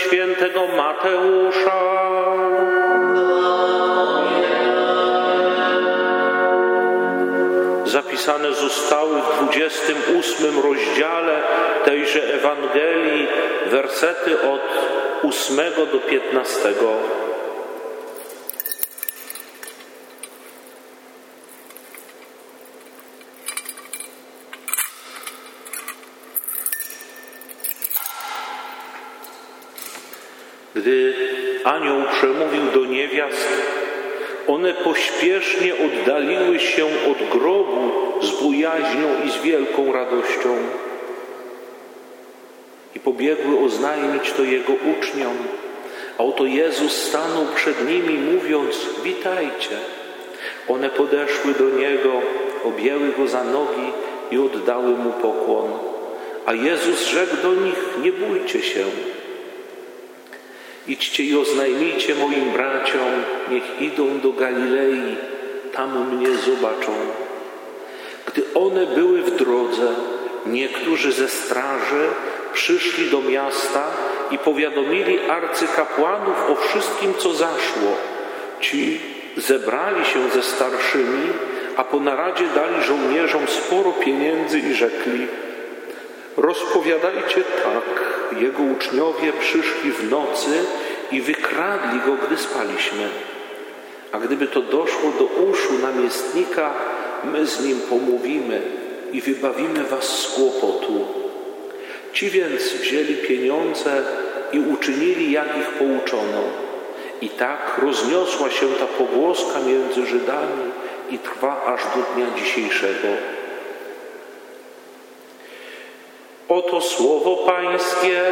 świętego Mateusza. Zapisane zostały w 28 rozdziale tejże Ewangelii wersety od 8 do 15. Gdy anioł przemówił do niewiast, one pośpiesznie oddaliły się od grobu z bojaźnią i z wielką radością i pobiegły oznajmić to Jego uczniom. A oto Jezus stanął przed nimi, mówiąc: witajcie. One podeszły do Niego, objęły Go za nogi i oddały Mu pokłon. A Jezus rzekł do nich: nie bójcie się. Idźcie i oznajmijcie moim braciom, niech idą do Galilei, tam mnie zobaczą. Gdy one były w drodze, niektórzy ze straży przyszli do miasta i powiadomili arcykapłanów o wszystkim, co zaszło. Ci zebrali się ze starszymi, a po naradzie dali żołnierzom sporo pieniędzy i rzekli: rozpowiadajcie tak, Jego uczniowie przyszli w nocy i wykradli Go, gdy spaliśmy. A gdyby to doszło do uszu namiestnika, my z nim pomówimy i wybawimy was z kłopotu. Ci więc wzięli pieniądze i uczynili, jak ich pouczono. I tak rozniosła się ta pogłoska między Żydami i trwa aż do dnia dzisiejszego. Oto słowo Pańskie.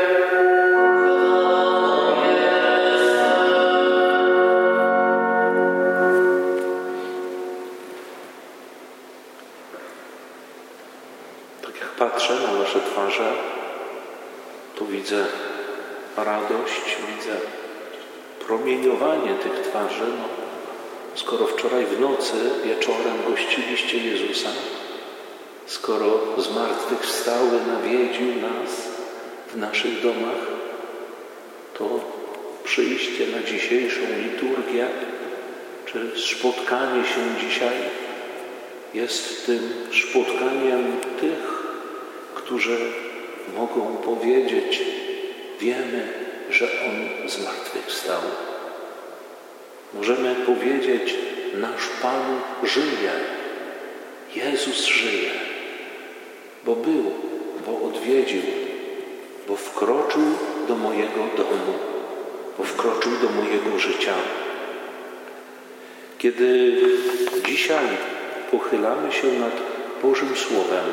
Tak jak patrzę na wasze twarze, to widzę radość, widzę promieniowanie tych twarzy. Skoro wczoraj w nocy wieczorem gościliście Jezusa, skoro zmartwychwstały nawiedził nas w naszych domach, to przyjście na dzisiejszą liturgię, czy spotkanie się dzisiaj jest tym spotkaniem tych, którzy mogą powiedzieć: wiemy, że On zmartwychwstał. Możemy powiedzieć: nasz Pan żyje, Jezus żyje, bo był, bo odwiedził, bo wkroczył do mojego domu, bo wkroczył do mojego życia. Kiedy dzisiaj pochylamy się nad Bożym Słowem,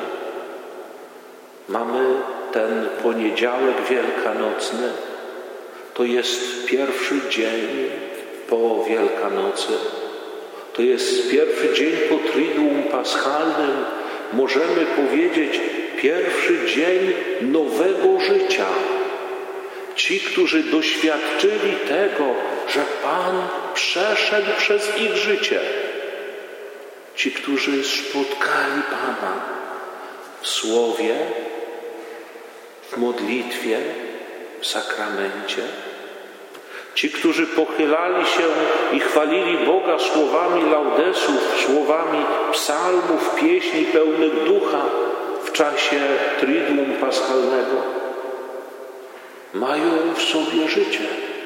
mamy ten poniedziałek wielkanocny, to jest pierwszy dzień po Wielkanocy, to jest pierwszy dzień po Triduum Paschalnym, możemy powiedzieć pierwszy dzień nowego życia. Ci, którzy doświadczyli tego, że Pan przeszedł przez ich życie, ci, którzy spotkali Pana w Słowie, w modlitwie, w sakramencie, ci, którzy pochylali się i chwalili Boga słowami laudesów, słowami psalmów, pieśni pełnych ducha w czasie Triduum Paschalnego, mają w sobie życie.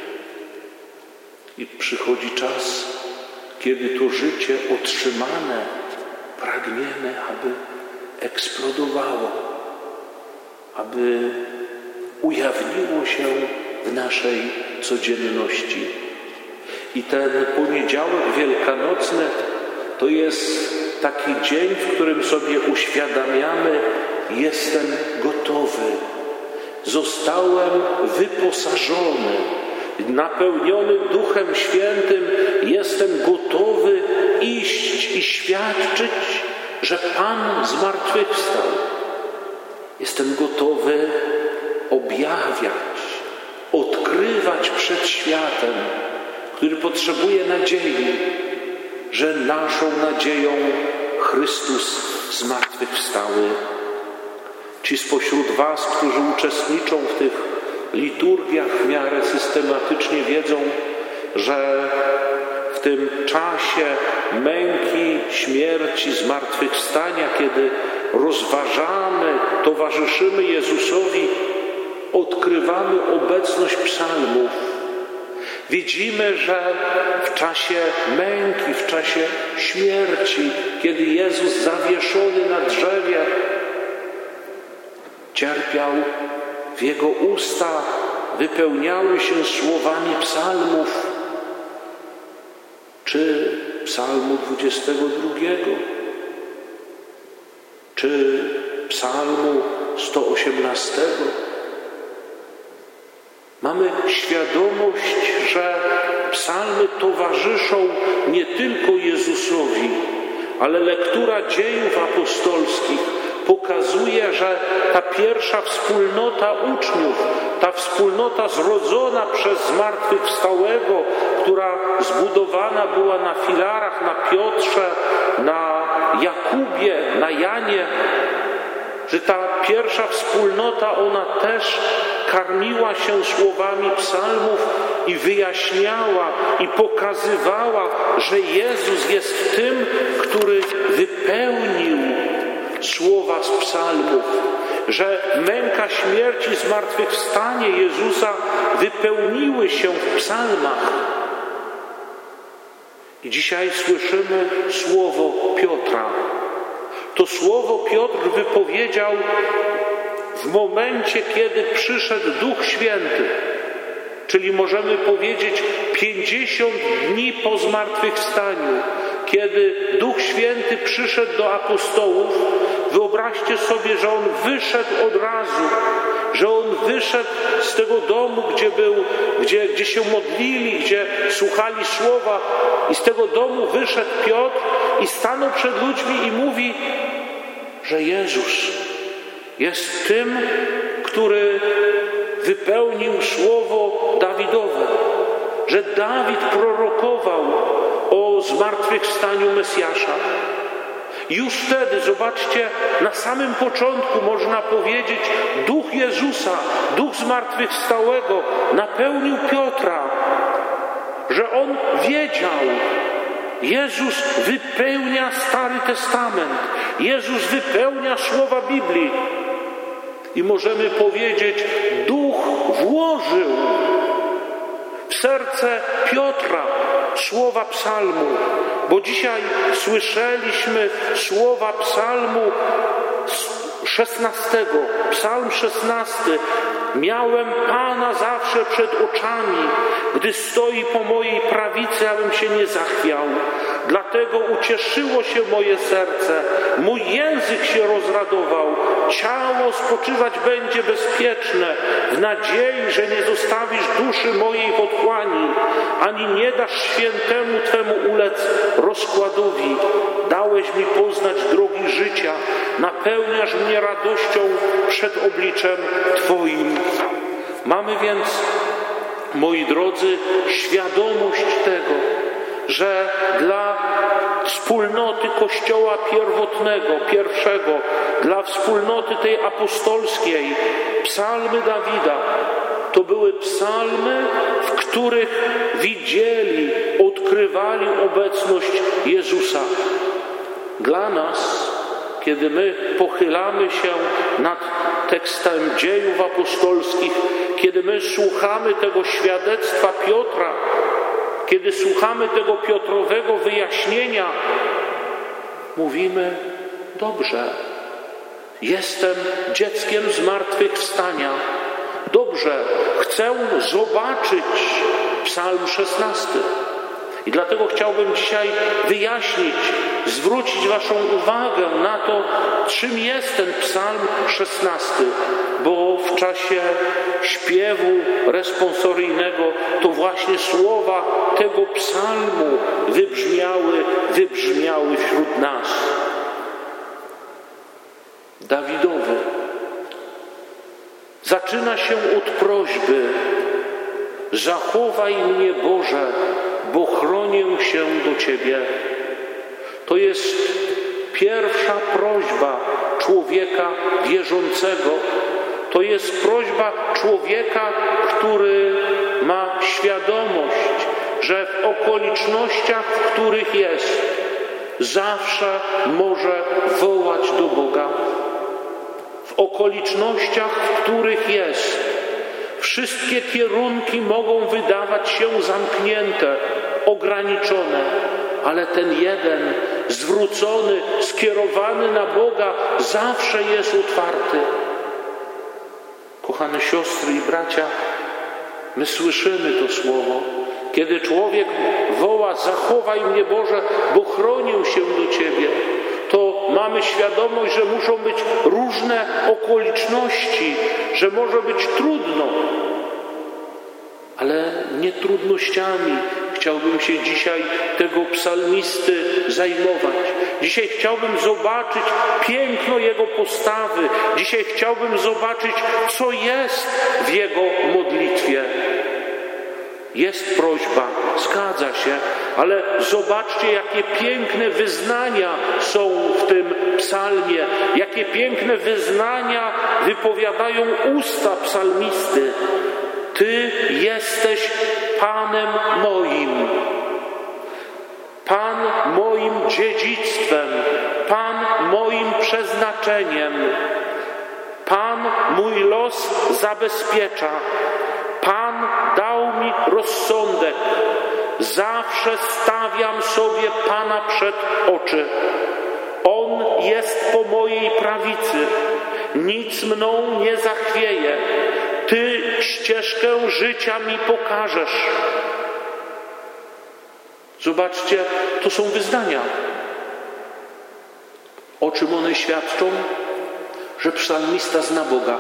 I przychodzi czas, kiedy to życie otrzymane pragniemy, aby eksplodowało, aby ujawniło się w naszej codzienności. I ten poniedziałek wielkanocny to jest taki dzień, w którym sobie uświadamiamy: jestem gotowy, zostałem wyposażony, napełniony Duchem Świętym, jestem gotowy iść i świadczyć, że Pan zmartwychwstał. Jestem gotowy objawiać, odkrywać przed światem, który potrzebuje nadziei, że naszą nadzieją Chrystus zmartwychwstały. Ci spośród was, którzy uczestniczą w tych liturgiach w miarę systematycznie wiedzą, że w tym czasie męki, śmierci, zmartwychwstania, kiedy rozważamy, towarzyszymy Jezusowi, odkrywamy obecność psalmów. Widzimy, że w czasie męki, w czasie śmierci, kiedy Jezus zawieszony na drzewie cierpiał, w Jego usta wypełniały się słowami psalmów, czy psalmu 22, czy psalmu 118. Mamy świadomość, że psalmy towarzyszą nie tylko Jezusowi, ale lektura dziejów apostolskich pokazuje, że ta pierwsza wspólnota uczniów, ta wspólnota zrodzona przez zmartwychwstałego, która zbudowana była na filarach, na Piotrze, na Jakubie, na Janie, że ta pierwsza wspólnota, ona też karmiła się słowami psalmów i wyjaśniała i pokazywała, że Jezus jest tym, który wypełnił słowa z psalmów, że męka śmierci, zmartwychwstanie Jezusa wypełniły się w psalmach. I dzisiaj słyszymy słowo Piotra. To słowo Piotr wypowiedział w momencie, kiedy przyszedł Duch Święty, czyli możemy powiedzieć 50 dni po zmartwychwstaniu, kiedy Duch Święty przyszedł do apostołów. Wyobraźcie sobie, że On wyszedł od razu, że On wyszedł z tego domu, gdzie się modlili, gdzie słuchali słowa, i z tego domu wyszedł Piotr i stanął przed ludźmi i mówi, że Jezus jest tym, który wypełnił słowo Dawidowe, że Dawid prorokował o zmartwychwstaniu Mesjasza. Już wtedy, zobaczcie, na samym początku można powiedzieć, Duch Jezusa, Duch zmartwychwstałego napełnił Piotra, że on wiedział, Jezus wypełnia Stary Testament, Jezus wypełnia słowa Biblii. I możemy powiedzieć, Duch włożył w serce Piotra słowa psalmu, bo dzisiaj słyszeliśmy słowa psalmu 16, psalm 16. Miałem Pana zawsze przed oczami, gdy stoi po mojej prawicy, abym się nie zachwiał. Dlatego ucieszyło się moje serce, mój język się rozradował. Ciało spoczywać będzie bezpieczne, w nadziei, że nie zostawisz duszy mojej w otchłani, ani nie dasz świętemu Twemu ulec rozkładowi. Dałeś mi poznać drogi życia, napełniasz mnie radością przed obliczem Twoim. Mamy więc, moi drodzy, świadomość tego, że dla wspólnoty Kościoła pierwotnego, pierwszego, dla wspólnoty tej apostolskiej, psalmy Dawida to były psalmy, w których widzieli, odkrywali obecność Jezusa. Dla nas, kiedy my pochylamy się nad tekstem dziejów apostolskich, kiedy my słuchamy tego świadectwa Piotra, kiedy słuchamy tego Piotrowego wyjaśnienia, mówimy, dobrze, jestem dzieckiem zmartwychwstania. Dobrze, chcę zobaczyć Psalm 16. I dlatego chciałbym dzisiaj wyjaśnić, zwrócić Waszą uwagę na to, czym jest ten Psalm 16, bo w czasie śpiewu responsoryjnego to właśnie słowa tego psalmu wybrzmiały wśród nas. Dawidowy. Zaczyna się od prośby: zachowaj mnie, Boże, bo chronię się do Ciebie. To jest pierwsza prośba człowieka wierzącego. To jest prośba człowieka, który ma świadomość, że w okolicznościach, w których jest, zawsze może wołać do Boga. W okolicznościach, w których jest, wszystkie kierunki mogą wydawać się zamknięte, ograniczone, ale ten jeden, zwrócony, skierowany na Boga, zawsze jest otwarty. Kochane siostry i bracia, my słyszymy to słowo. Kiedy człowiek woła: zachowaj mnie Boże, bo chronię się do Ciebie, to mamy świadomość, że muszą być różne okoliczności, że może być trudno. Ale nie trudnościami chciałbym się dzisiaj tego psalmisty zajmować. Dzisiaj chciałbym zobaczyć piękno jego postawy. Dzisiaj chciałbym zobaczyć, co jest w jego modlitwie. Jest prośba, zgadza się, ale zobaczcie, jakie piękne wyznania są w tym psalmie, jakie piękne wyznania wypowiadają usta psalmisty. Ty jesteś Panem moim, Pan moim dziedzictwem, Pan moim przeznaczeniem. Pan mój los zabezpiecza. Pan dał mi rozsądek. Zawsze stawiam sobie Pana przed oczy. On jest po mojej prawicy. Nic mną nie zachwieje. Ty ścieżkę życia mi pokażesz. Zobaczcie, to są wyznania. O czym one świadczą? Że psalmista zna Boga.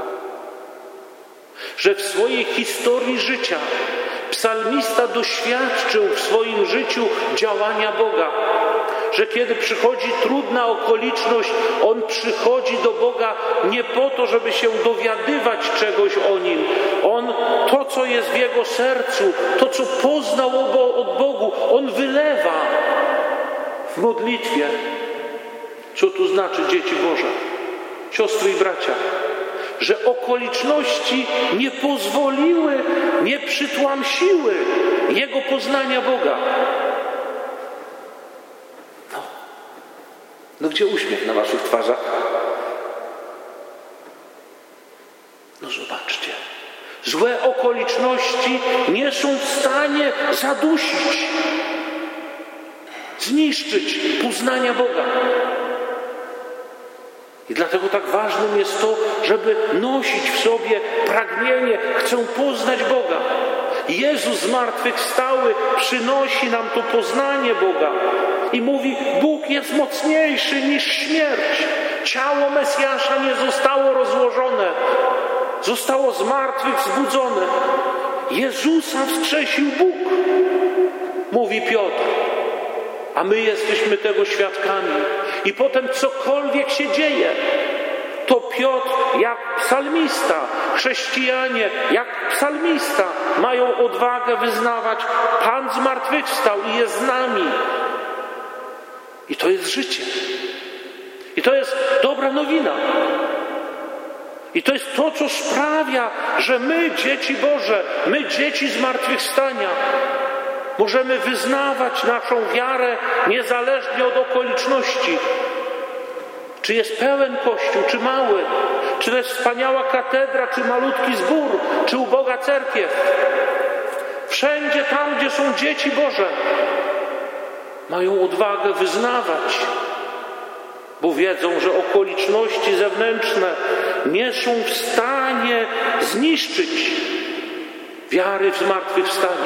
Że w swojej historii życia psalmista doświadczył w swoim życiu działania Boga. Że kiedy przychodzi trudna okoliczność, on przychodzi do Boga nie po to, żeby się dowiadywać czegoś o Nim. On to, co jest w jego sercu, to, co poznał od Bogu, on wylewa w modlitwie. Co tu znaczy, dzieci Boże, siostry i bracia? Że okoliczności nie pozwoliły, nie przytłamsiły jego poznania Boga. No gdzie uśmiech na waszych twarzach? No zobaczcie. Złe okoliczności nie są w stanie zadusić, zniszczyć poznania Boga. I dlatego tak ważnym jest to, żeby nosić w sobie pragnienie, chcę poznać Boga. Jezus zmartwychwstały przynosi nam to poznanie Boga i mówi: Bóg jest mocniejszy niż śmierć. Ciało Mesjasza nie zostało rozłożone, zostało z martwych wzbudzone. Jezusa wskrzesił Bóg, mówi Piotr, a my jesteśmy tego świadkami. I potem cokolwiek się dzieje, to Piotr jak psalmista, chrześcijanie jak psalmista mają odwagę wyznawać: Pan zmartwychwstał i jest z nami. I to jest życie. I to jest dobra nowina. I to jest to, co sprawia, że my, dzieci Boże, my, dzieci zmartwychwstania, możemy wyznawać naszą wiarę niezależnie od okoliczności. Czy jest pełen kościół, czy mały, czy to jest wspaniała katedra, czy malutki zbór, czy uboga cerkiew. Wszędzie tam, gdzie są dzieci Boże, mają odwagę wyznawać, bo wiedzą, że okoliczności zewnętrzne nie są w stanie zniszczyć wiary w zmartwychwstanie.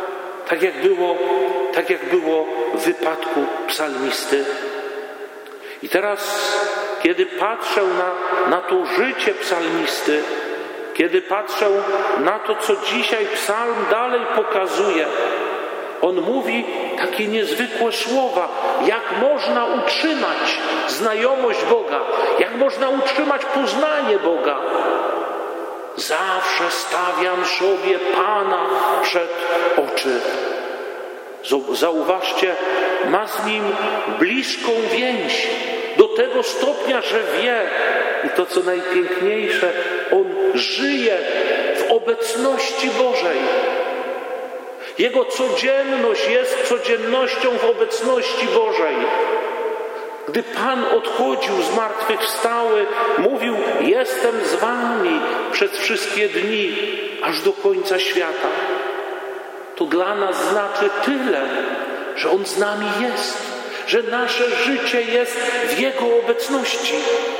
Tak jak było w wypadku psalmisty. I teraz, kiedy patrzę na to życie psalmisty, kiedy patrzę na to, co dzisiaj psalm dalej pokazuje, on mówi takie niezwykłe słowa, jak można utrzymać znajomość Boga, jak można utrzymać poznanie Boga. Zawsze stawiam sobie Pana przed oczy. Zauważcie, ma z Nim bliską więź, do tego stopnia, że wie, i to co najpiękniejsze, on żyje w obecności Bożej. Jego codzienność jest codziennością w obecności Bożej. Gdy Pan odchodził zmartwychwstały, mówił: jestem z wami przez wszystkie dni, aż do końca świata. To dla nas znaczy tyle, że On z nami jest, że nasze życie jest w Jego obecności.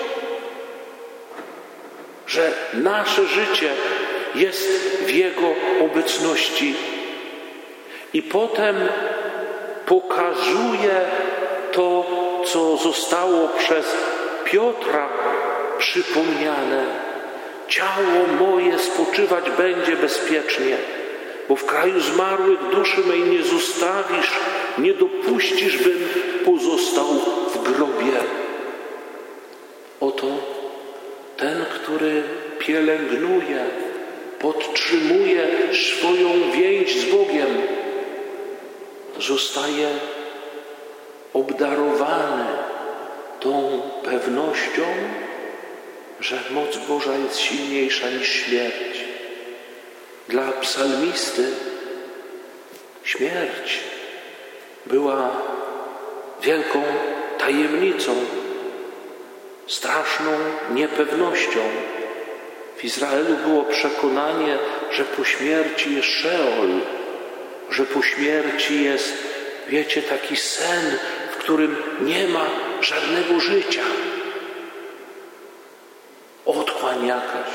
Że nasze życie jest w Jego obecności. I potem pokazuje to, co zostało przez Piotra przypomniane. Ciało moje spoczywać będzie bezpiecznie, bo w kraju zmarłych duszy mej nie zostawisz, nie dopuścisz, bym pozostał w grobie. Oto ten, który pielęgnuje, podtrzymuje swoją więź z Bogiem, zostaje obdarowany tą pewnością, że moc Boża jest silniejsza niż śmierć. Dla psalmisty śmierć była wielką tajemnicą, straszną niepewnością. W Izraelu było przekonanie, że po śmierci jest Szeol, że po śmierci jest, wiecie, taki sen, w którym nie ma żadnego życia. Otchłań jakaś.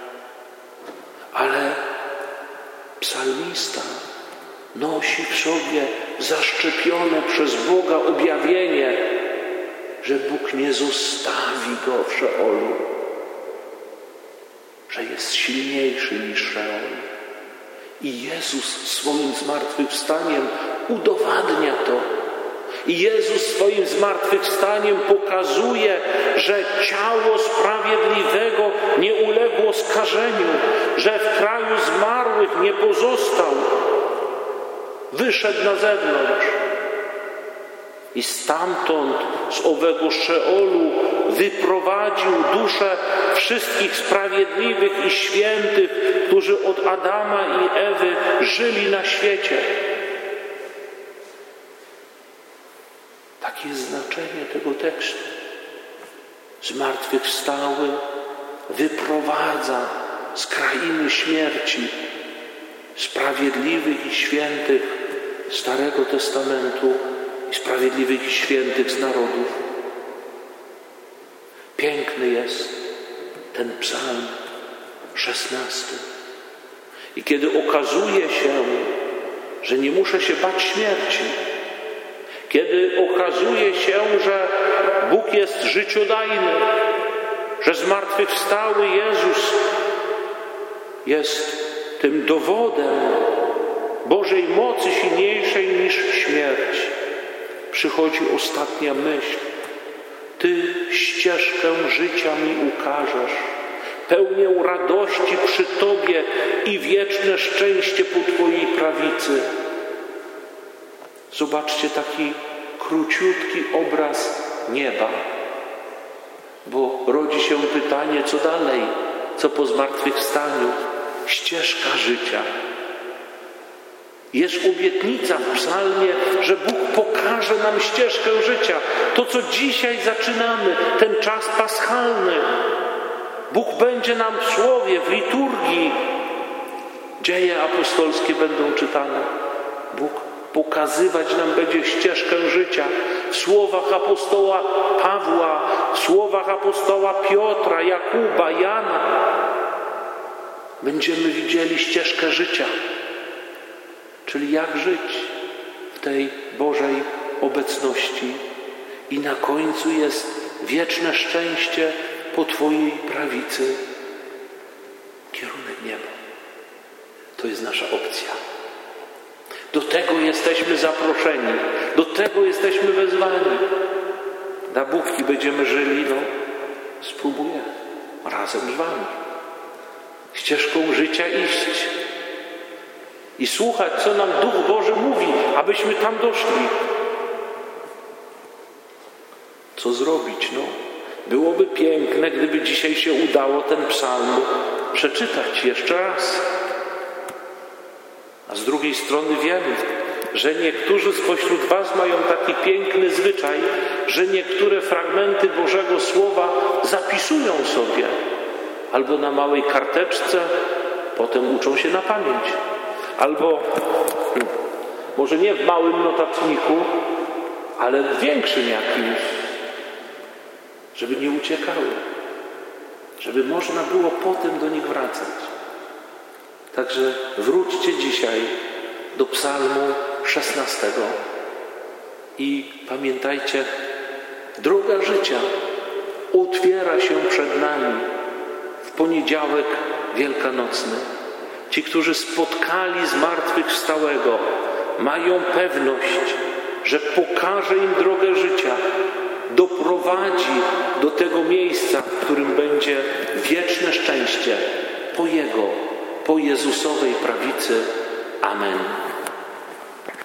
Ale psalmista nosi w sobie zaszczepione przez Boga objawienie, że Bóg nie zostawi go w Szeolu, że jest silniejszy niż Szeol. I Jezus swoim zmartwychwstaniem udowadnia to. I Jezus swoim zmartwychwstaniem pokazuje, że ciało sprawiedliwego nie uległo skażeniu, że w kraju zmarłych nie pozostał. Wyszedł na zewnątrz i stamtąd, z owego Szeolu, wyprowadził dusze wszystkich sprawiedliwych i świętych, którzy od Adama i Ewy żyli na świecie. Takie jest znaczenie tego tekstu. Zmartwychwstały wyprowadza z krainy śmierci sprawiedliwych i świętych Starego Testamentu i sprawiedliwych i świętych z narodów. Piękny jest ten psalm 16. I kiedy okazuje się, że nie muszę się bać śmierci, kiedy okazuje się, że Bóg jest życiodajny, że zmartwychwstały Jezus jest tym dowodem Bożej mocy silniejszej niż śmierć, przychodzi ostatnia myśl. Ty ścieżkę życia mi ukażesz, pełnię radości przy Tobie i wieczne szczęście po Twojej prawicy. Zobaczcie taki króciutki obraz nieba, bo rodzi się pytanie, co dalej, co po zmartwychwstaniu? Ścieżka życia. Jest obietnica w psalmie, że Bóg pokaże nam ścieżkę życia. To, co dzisiaj zaczynamy, ten czas paschalny. Bóg będzie nam w słowie, w liturgii. Dzieje apostolskie będą czytane. Bóg pokazywać nam będzie ścieżkę życia. W słowach apostoła Pawła, w słowach apostoła Piotra, Jakuba, Jana. Będziemy widzieli ścieżkę życia. Czyli jak żyć w tej Bożej obecności. I na końcu jest wieczne szczęście po Twojej prawicy. Kierunek nieba. To jest nasza opcja. Do tego jesteśmy zaproszeni. Do tego jesteśmy wezwani. Na Bóg będziemy żyli, spróbuję razem z Wami. Ścieżką życia iść. I słuchać, co nam Duch Boży mówi, abyśmy tam doszli. Co zrobić? Byłoby piękne, gdyby dzisiaj się udało ten psalm przeczytać jeszcze raz. A z drugiej strony wiemy, że niektórzy spośród was mają taki piękny zwyczaj, że niektóre fragmenty Bożego Słowa zapisują sobie albo na małej karteczce, potem uczą się na pamięć, albo może nie w małym notatniku, ale w większym jakimś, żeby nie uciekały, żeby można było potem do nich wracać. Także wróćcie dzisiaj do psalmu 16 i pamiętajcie, droga życia otwiera się przed nami w poniedziałek wielkanocny. Ci, którzy spotkali zmartwychwstałego, mają pewność, że pokaże im drogę życia, doprowadzi do tego miejsca, w którym będzie wieczne szczęście po Jego, po Jezusowej prawicy. Amen.